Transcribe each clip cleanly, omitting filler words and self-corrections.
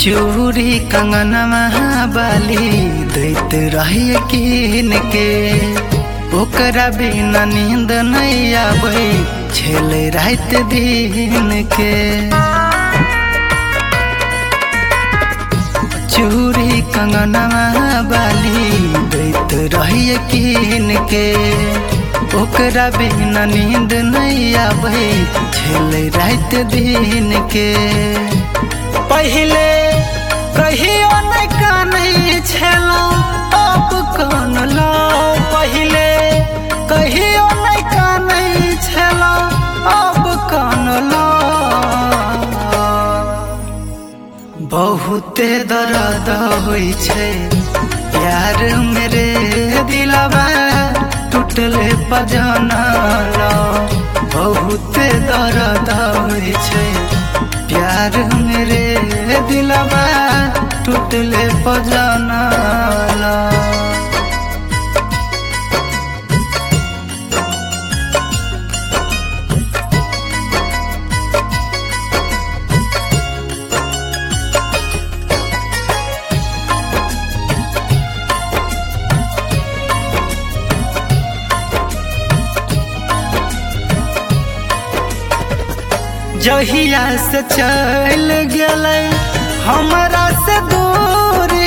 चूड़ी कंगनवा बाली दैत रहिए किन के, ओकरा बिना नींद नहीं आवे छेले रात दिन के। चूड़ी कंगनवा बाली दैत रहिए किन के, ओकरा बिना नींद नहीं आवे छेले रात दिन के। पहले कहियो नहीं कानई छेलो अब कान लो, पहले कहियो नहीं कानई छेलो अब कान लो। बहुते दर्द होई छे प्यार मेरे दिलवा टूटले पजना लो। बहुते दर्द होई छे प्यार मेरे दिलवा टूटले पजना ला। जहिया से चल गए हमरा से दूरी,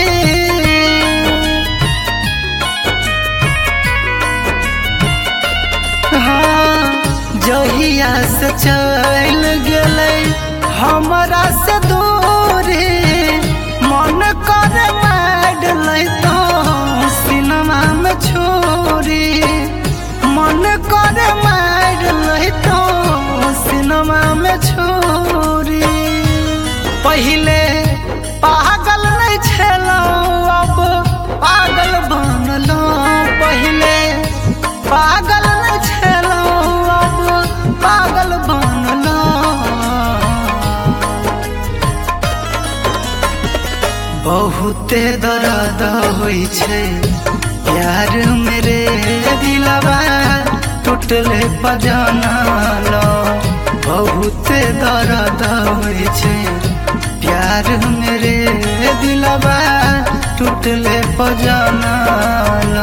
हाँ जहिया से चल गए हमरा से दूरी। मन कर मार तो सिनेमा में छोरी, मन कर मार तो सिनेमा में छोरी। पहले पागल नहीं छेलो अब पागल बनलो, पहले पागल नहीं छेलो अब पागल बनलो। बहुते दर्द होई छे प्यार मेरे दिलवा टूटले पजना लो। बहुते दर्द होई छे प्यार मेरे दिलवा टूटले पजना लो।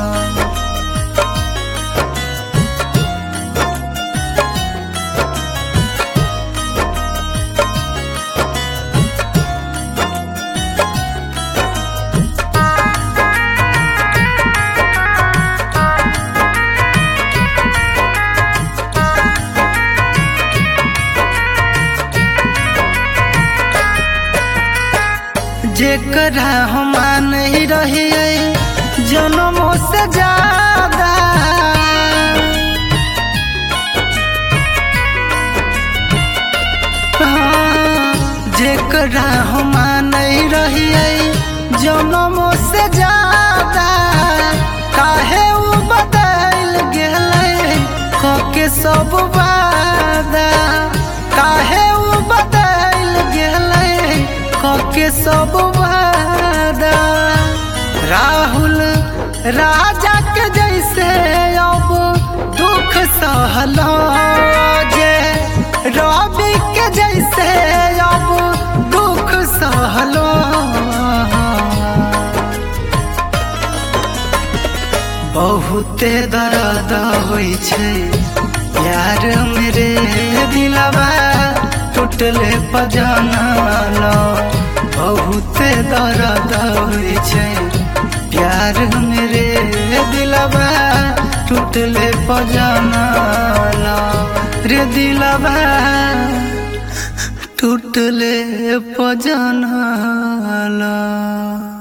जेकरा हम नहीं रहिए जन्मों से ज्यादा, हाँ जेकरा हम नहीं रहिए जन्मों से ज्यादा। काहे वो बदल गेले के सब वादा, काहे वो बदल गेले के सब वादा। राहुल राजा के जैसे अब दुख सहलो, जे रवि के जैसे अब दुख सहलो। बहुते दर्द होई छे प्यार मेरे दिलवा टूटले पजना लो। बहुते दर्द होई छे प्यार मेरे दिलवा टूटले पजना लो। रे दिलवा टूटले पजना लो।